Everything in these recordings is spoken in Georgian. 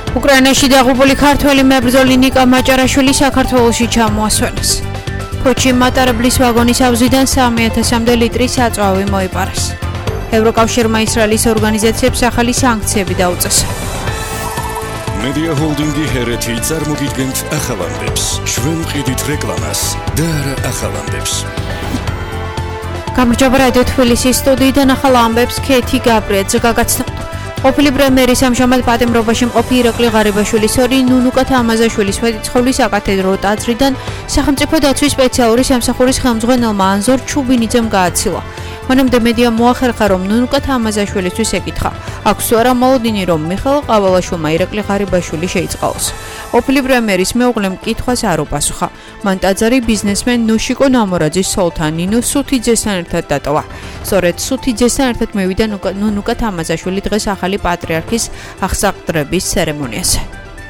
უკრაინაში დაღუპული ქართველი მებრძოლი ნიკა მაჭარაშვილი საქართველოში ჩამოასვენეს. ფოჩი მატარებლის ვაგონის ავზიდან 3000-მდე ლიტრი საწვავი მოიპარეს. ევროკავშირმა ისრაელის ორგანიზაციებს ახალი სანქციები დაუწესა. Media Holding-ი ჰერეთი წარმოგიდგენთ ახალამდებს. ჩვენ მყიდით რეკლამას და არა ახალამდებს. გამარჯობა რადიო თბილისის სტუდიიდან ახალ ამბებს ქეთი გაბრიაძე გაგაცნობთ. ყოფილი პრემიერის ამჟამად პატიმრობაში მყოფი ირაკლი ღარიბაშვილის ორი ნუნუკა თამაზაშვილის სვეტიცხოვლის საკათედრო ტაძრიდან სახელმწიფო დაცვის სპეციალური სამსახურის ხელმძღვანელმა ანზორ ჩუბინიძემ გააცილა. მანამდე მედია მოახერხა, რომ ნუნუკა თამაზაშვილისთვის ეკითხა, აქვს თუ არა მოლოდინი, რომ მიხეილ ყავალაშვილმა ირაკლი ღარიბაშვილი შეიწყალოს. ყოფილი პრემიერის მეუღლემ კითხვას არ უპასუხა. მან ტაძარი ბიზნესმენ ნუშიკო ნამორაძის სოლთან ნინო სუთიძესთან ერთად დატოვა. სწორედ სუთიძესთან ერთად მივიდა ნუნუკა თამაზაშვილი დღეს ახალი პატრიარქის აღსაყდრების ცერემონიაზე.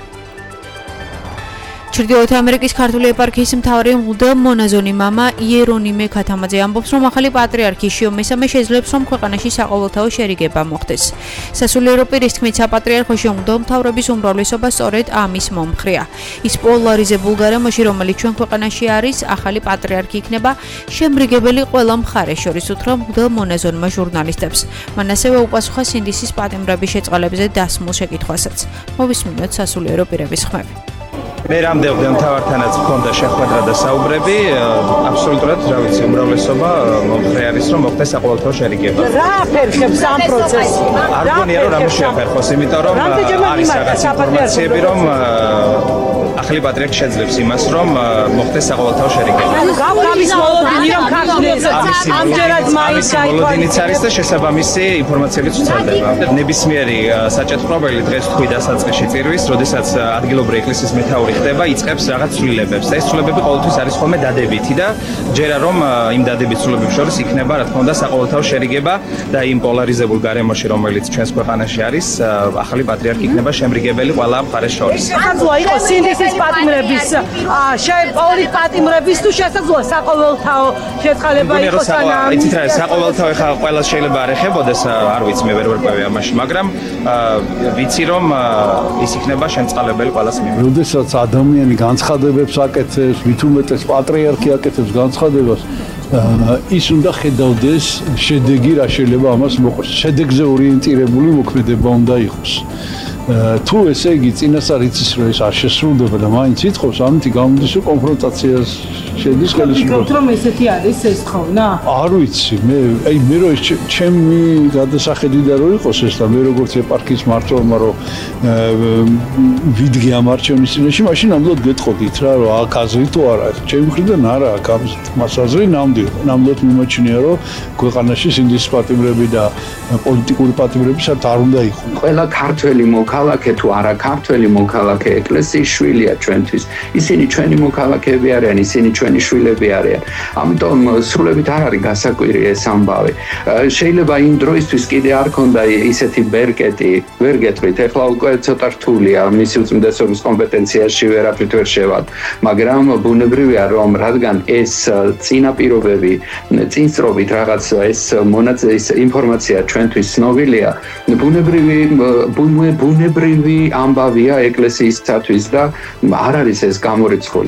ჩრდილოეთ ამერიკის ქართული ეპარქიის მთავარი მღვდელ მონაზონი მამა იერონიმე ქათამაძე ამბობს, რომ ახალი პატრიარქი შიო მესამე შეძლებს, რომ ქვეყანაში საყოველთაო შერიგება მოხდეს. სასულიერო პირის თქმით, საპატრიარქოში მღვდელმთავრების უმრავლესობა სწორედ ამის მომხრეა. ის პოლარიზებულ გარემოში, რომელიც ჩვენ ქვეყანაში არის, ახალი პატრიარქი იქნება შემრიგებელი ყველა მხარეს შორის, უთხრა მღვდელ მონაზონმა ჟურნალისტებს. მან ასევე უპასუხა სინდისის პატიმრების შეწყალებზე დასმულ შეკითხვასაც. მოვისმინოთ სასულიერო პირების ხმები. მე რამდენიმე მთავართანაც მქონდა შეხვედრა და საუბრები, აბსოლუტურად, რა ვიცი, უმრავლესობა მომხრე არის, რომ მოხდეს საყოველთაო შერიგება. რა აფერხებს ამ პროცესს? არ გონია, რომ რამე შეაფერხოს, იმიტომ რომ არის რაღაც ინფორმაციები, რომ ახალი პატრიარქი შეძლებს იმას, რომ მოხდეს საყოველთაო შერიგება. გამის მოლოდინი, რომ ქართულებს ამჯერად მაინც მოლოდინიც არის და შესაბამისი ინფორმაციებიც ვრცელდება. ნებისმიერი საჭეთვრობელი დღეს თქვი დასაწყისში წირვის, როდესაც ადგილობრივი ეკლესიის მეთაური ხდება, იწყებს რაღაც ცვლილებებს. და ეს ცვლილებები ყოველთვის არის ხოლმე დადებითი და ჯერა რომ იმ დადებით ცვლილებებს შორის იქნება, რა თქმა უნდა, საყოველთაო შერიგება და იმ პოლარიზებულ გარემოში, რომელიც ჩვენს ქვეყანაში არის, ახალი პატრიარქი იქნება შემრიგებელი ყველა მხარეს შორის. შესაძლოა იყოს სინდისის პატიმრების, ორი პატიმრების თუ შესაძლოა საყოველთაო შეწყალება იყოს ანა. იცით რა, საყოველთაო ხა ყველა შეიძლება არ ეხებოდეს, არ ვიცი, მე ვერ ვერკვევი ამაში, მაგრამ ვიცი რომ ის იქნება შემწყალებელი ყველას მიმართ. როდესაც ადამიანი განცხადებებს აკეთებს, მით უმეტეს პატრიარქი აკეთებს განცხადებას, ის უნდა ხედავდეს შედეგი, რა შეიძლება ამას მოყოს. შედეგზე ორიენტირებული მოქმედება უნდა იყოს. თუ ესე იგი წინასწარ იცის, რომ ეს არ შესრულდება და მაინც ითხოვს, ამით გამოდის, რომ კონფრონტაციას შედის ხელისუფლება. რომ ესეთი არის ეს თხოვნა? არ ვიცი, მე რომ ეს ჩემი გადასახედიდან რო იყოს ეს და მე როგორც ეპარქიის მმართველმა რომ ვიდგე ამ არჩევნის წინაშე, მაშინ ნამდვილად გეტყოდით რა, რომ აქ აზრი თუ არა, ჩემი მხრიდან არა აქ მას აზრი ნამდვილად მიმაჩნია, რომ ქვეყანაში სინდისის პატიმრები და პოლიტიკური პატიმრები საერთოდ არ უნდა იყოს. ყველა ქართველი მოქალაქე თუ არა ქართველი მოქალაქე ეკლესიის შვილია ჩვენთვის. ისინი ჩვენი მოქალაქეები არიან, ისინი ჩვენი შვილები არიან. ამიტომ სრულებით არ არის გასაკვირი ეს ამბავი. შეიძლება იმ დროისთვის კიდე არ ქონდა ისეთი ბერკეტი, ვერ გეტყვით, ეხლა უკვე ცოტა რთულია, მისი უწმიდესობის კომპეტენციაში ვერაფრით ვერ შევალ. მაგრამ ბუნებრივია, რომ რადგან ეს წინაპირობები, წინსწრობით რაღაც ეს ინფორმაცია ჩვენთვის ცნობილია, ბუნებრივი ამბავია ეკლესიისათვის და არ არის ეს გამორიცხული.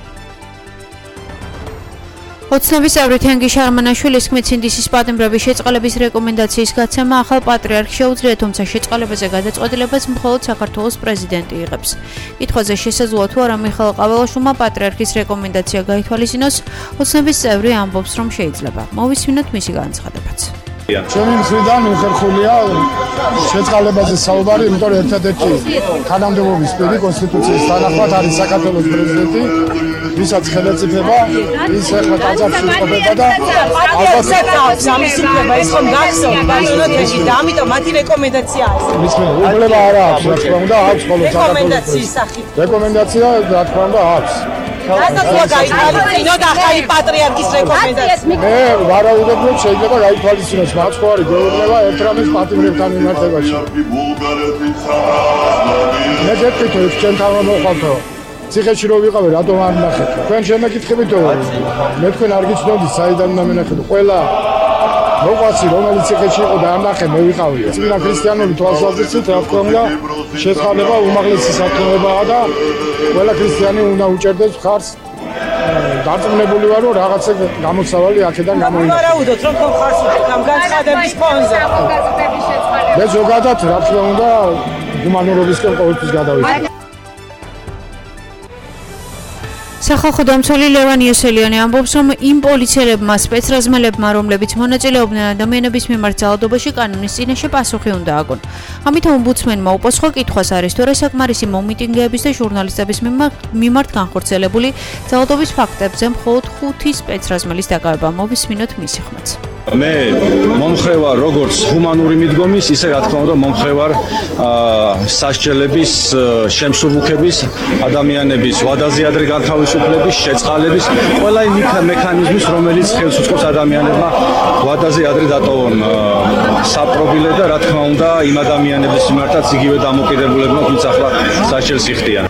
ოცნების წევრი თენგი შარმანაშვილის თქმით, სინდისის პატიმრების შეწყალების რეკომენდაციის გაცემა ახალ პატრიარქს შეუძლია, თუმცა შეწყალებაზე გადაწყვეტილებას მხოლოდ საქართველოს პრეზიდენტი იღებს. კითხვაზე შესაძლოა თუ არა მიხეილ ყავალაშვილმა პატრიარქის რეკომენდაცია გაითვალისწინოს, ოცნების წევრი ამბობს, რომ შეიძლება. მოვისმინოთ მისი განცხადებაც. ჩემი მხრიდან უხერხულია შეწყალებაზე საუბარი, იმიტომ რომ ერთადერთი თანამდებობის პირი კონსტიტუციის თანახმად არის საქართველოს პრეზიდენტი, ვისაც ხელისუფლება ის ახლა ტაძარში იყოფება და ალბათ ამის უფლება ის ხომ გახსოვთ ბატონო თეში და ამიტომ მათი რეკომენდაცია არის. უფლება არა აქვს, რა თქმა უნდა, აქვს მხოლოდ რეკომენდაციის სახით. რეკომენდაცია, რა თქმა უნდა, აქვს. რასაცა გაითვალისწინოთ ახალი პატრიარქის რეკომენდაცია. მე ვარაუდობ, რომ შეიძლება გაითვალისწინოს მაცხوارი გვეუბნება ერთ რამის პატიმრებთან მიმართებაში. მე გეტყვით, ჩემთან მოხალთო. ციხეში რო ვიყავი, რატომ არ ნახეთ? თქვენ შემეკითხებითო, მე თქვენ არ გიცნობთ, საიდან უნდა მენახეთ? ყველა მოყვასი რომელიც ეხეთში იყო და არ ნახე მე ვიყავი წინა ქრისტიანული თვალსაზრისით რა თქმა უნდა შეწყალება უმაღლესი საქმეებაა და ყველა ქრისტიანი უნდა უჭერდეს მხარს დარწმუნებული ვარ რომ რაღაცა გამოსავალი აქედან გამოიცა. ვარაუდოთ რომ მხარს უჭერთ ამ განცხადების ფონზე. მე ზოგადად რა თქმა უნდა ჰუმანურობისკენ ყოველთვის გადავიდე. სახალხო დამცველი ლევან იოსელიანი ამბობს, რომ იმ პოლიციელებმა, სპეცრაზმელებმა, რომლებიც მონაწილეობდნენ ადამიანების მიმართ ძალადობაში, კანონის წინაშე პასუხი უნდა აგონ. ამით ომბუდსმენმა უპასუხა კითხვას არის, თუ რა საკმარისი მომიტინგეების და ჟურნალისტების მიმართ განხორციელებული ძალადობის ფაქტებზე მხოლოდ 5 სპეცრაზმელის დაკავება. მოვისმინოთ მისი ხმაც. მე მომხრევარ როგორც ჰუმანური მიდგომის, ისე რა თქმა უნდა მომხრევარ სასჯელების, შემსუბუქების, ადამიანების ვადაზე ადრე განთავისუფლების, შეწყალების, ყველა იმ მექანიზმის, რომელიც ხელს უწყობს ადამიანებმა ვადაზე ადრე დატოვონ საპრობილე და რა თქმა უნდა იმ ადამიანების მიმართაც იგივე დამოკიდებულებმა, ვინც ახლა სასჯელს იხდიან.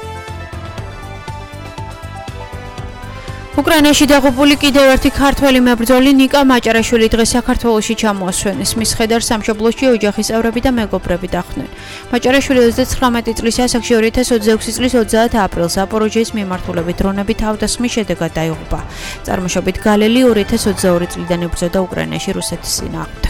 უკრაინაში დაღუპული კიდევ ერთი ქართველი მებრძოლი ნიკა მაჭარაშვილი დღეს საქართველოში ჩამოასვენეს. მის ხედარ სამშობლოში ოჯახის წევრები და მეგობრები დახვდნენ. მაჭარაშვილი 39 წლის ასაკში 2026 წლის 30 აპრილს ზაპოროჟიის მიმართულებით დრონებით თავდასხმის შედეგად დაიღუპა. წარმოშობით გალელი 2022 წლიდან იბრძოდა უკრაინაში რუსეთის წინააღმდეგ.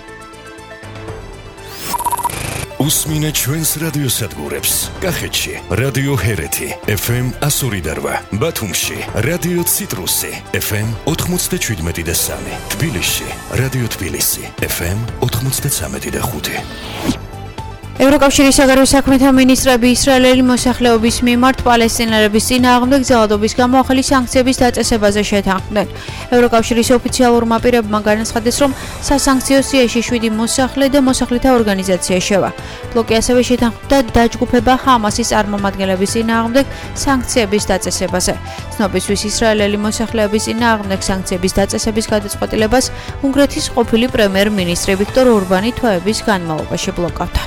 უსმინე ჩვენს რადიოსადგურებს. კახეთში რადიო ჰერეთი FM 102, ბათუმში რადიო ციტრუსი FM 97.3, თბილისში რადიო თბილისი FM 93.5. ევროკავშირის საგარეო საქმეთა მინისტრები ისრაელელი მოსახლეობის მიმართ პალესტინელების წინააღმდეგ ძალადობის გამო ახალი სანქციების დაწესებაზე შეთანხმდნენ. ევროკავშირის ოფიციალურმა პირებმა განაცხადეს, რომ სასანქციო სიაში 7 მოსახლე და მოსახლეთა ორგანიზაცია შევა. ბლოკი ასევე შეთანხმდა დაჯგუფება ჰამასის წარმომადგენლების წინააღმდეგ სანქციების დაწესებაზე. ცნობისთვის ისრაელელი მოსახლეების წინააღმდეგ სანქციების დაწესების გადაწყვეტილებას უნგრეთის ყოფილი პრემიერ-მინისტრი ვიქტორ ორბანი თვეების განმავლობაში ბლოკავდა.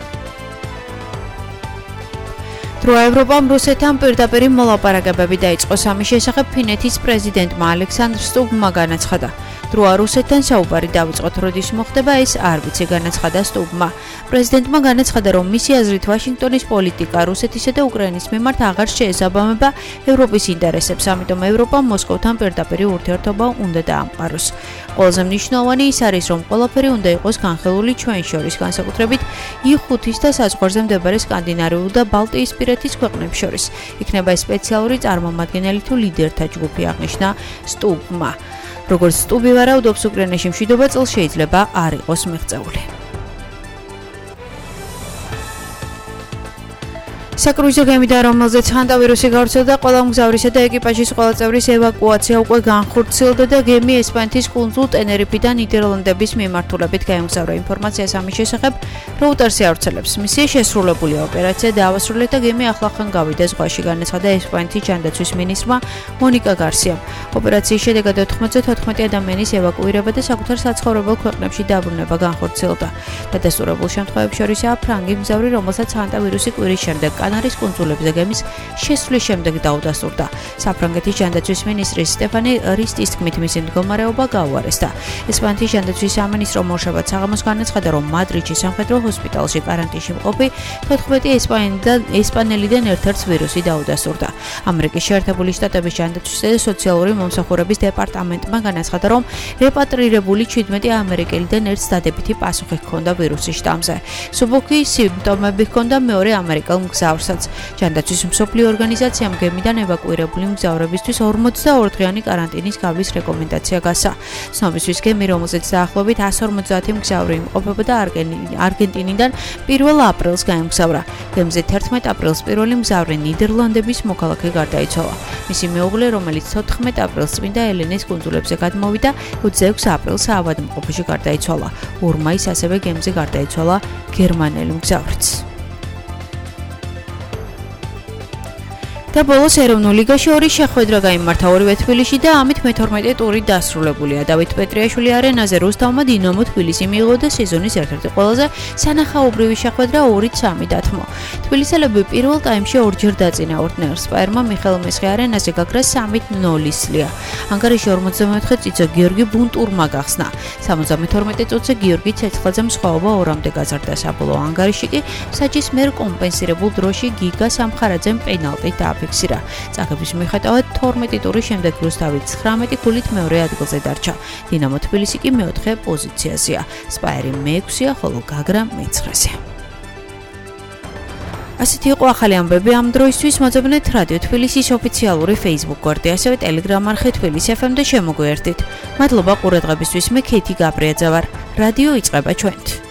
დროა ევროპამ რუსეთთან პირდაპირ მოლაპარაკებები დაიწყო. ამის შესახებ ფინეთის პრეზიდენტმა ალექსანდრ სტუბმა განაცხადა. დროა რუსეთთან საუბარი დავიწყოთ, როდის მოხდება ეს არ ვიცი, განაცხადა სტუბმა. პრეზიდენტმა განაცხადა, რომ მისი აზრით ვაშინგტონის პოლიტიკა რუსეთისა და უკრაინის მიმართ აღარ შეესაბამება ევროპის ინტერესებს, ამიტომ ევროპამ მოსკოვთან პირდაპირ ურთიერთობა უნდა დაამყაროს. ყველაზე მნიშვნელოვანი ის არის, რომ ყველაფერი უნდა იყოს განხილული ჩვენ შორის, განსაკუთრებით I5-ის და საზღვარზე მდებარე სკანდინავიურ და ბალტიისპირეთის ქვეყნებს შორის. იქნება სპეციალური წარმომადგენელი თუ ლიდერთა ჯგუფი, აღნიშნა სტუბმა. როგორც სტუბი ვარაუდობს, უკრაინაში მშვიდობა წელს შეიძლება არ იყოს მიღწეული. საკრუიზო გემიდან, რომელზეც ჰანტავირუსი გავრცელდა, ყველა მგზავრისა და ეკიპაჟის ყველა წევრის ევაკუაცია უკვე განხორციელდა და გემი ესპანეთის კუნძულ ტენერიფიდან ნიდერლანდების მიმართულებით გაემგზავრა. ინფორმაციას ამის შესახებ Reuters-ი ავრცელებს. მისია შესრულებულია, ოპერაცია დაასრულა და გემი ახლახან გავიდა ზღვაში, განაცხადა ესპანეთის ჯანდაცვის მინისტრმა მონიკა გარსიამ. ოპერაციის შედეგად 94 ადამიანის ევაკუირება და საკუთარ საცხოვრებელ ქვეყნებში დაბრუნება განხორციელდა. დადასტურებულ შემთხვევებს შორისაა ფრანგი მგზავრი, რომელსაც ჰანტავირუსი კვირის შემდეგ კანარის კუნძულებზე გემის შესვლის შემდეგ დაუდასტურდა. საფრანგეთის ჯანდაცვის მინისტრი სტეფანი რისტის თქმით, მისი მდგომარეობა გაუარესდა. ესპანეთის ჯანდაცვის სამინისტრო მორშაბათ საღამოს განაცხადა, რომ მადრიდში სამხედრო ჰოსპიტალში კარანტინში მყოფი 14 ესპანელიდან ერთ-ერთს ვირუსი დაუდასტურდა. ამერიკის შეერთებული შტატების ჯანდაცვის და სოციალური მომსახურების დეპარტამენტმა განაცხადა, რომ რეპატრირებული 17 ამერიკელიდან ერთს დადებითი პასუხი ჰქონდა ვირუსის შტამზე. სუბუქი სიმპტომები ჰქონდა მეორე ამერიკელ მგზავრსაც. ჯანდაცვის მსოფლიო ორგანიზაციამ გემიდან ევაკუირებული მგზავრებისთვის 42 დღიანი კარანტინის გავლის რეკომენდაცია გასცა. ცნობისთვის გემი, რომელზეც დაახლოებით 150 მგზავრი იმყოფებოდა არგენტინიდან 1 აპრილს გაემგზავრა. გემზე 11 აპრილს პირველი მგზავრი ნიდერლანდების მოქალაქე გარდაიცვალა. მისი მეუღლე, რომელიც 14 აპრილს წმინდა ელენეს კუნძულებზე გადმოვიდა, 26 აპრილს საავადმყოფოში გარდაიცვალა. 2 მაისს ასევე გემზე გარდაიცვალა გერმანელი მგზავრიც. და ბოლოს ეროვნულ ლიგაში ორი შეხვედრა გაიმართა ორივე თბილისში და ამით მე-12 ტური დასრულებულია. დავით პეტრიაშვილი არენაზე რუსთავმა დინამო თბილისი მიიღო და სეზონის ერთ-ერთი ყველაზე სანახაობრივი შეხვედრა 2-3 დათმო. თბილისელები პირველ ტაიმში ორჯერ დაწინაურდნენ. სპაერმა მიხეილ მესხი არენაზე გაქრა 3-0 სლია. ანგარიში 54 წიწო გიორგი ბუნტურმა გახსნა. 72 წუთზე გიორგი ცეცხლაძემ სხვაობა 2-მდე გაზარდა. საბოლოო ანგარიში კი საჯის მიერ კომპენსირებულ დროში გიგა სამხარაძემ პენალტით დააფიქსირა. წაგების მიხედავად 12 ტურის შემდეგ რუსთავი 19 ქულით მეორე ადგილზე დარჩა. დინამო თბილისი კი მეოთხე პოზიციაზეა. სპაერი მე-6-ია, ხოლო გაგრა მე-9-ზე. ასეთი იყო ახალი ამბები ამ დროისთვის. მოძებნეთ რადიო თბილისის ოფიციალური Facebook გვერდი, ასევე Telegram არხი თბილისი FM და შემოგვიერთდით. მადლობა ყურადღებისთვის. მე ქეთი გაბრიაძე ვარ. რადიო იწყება ჩვენით.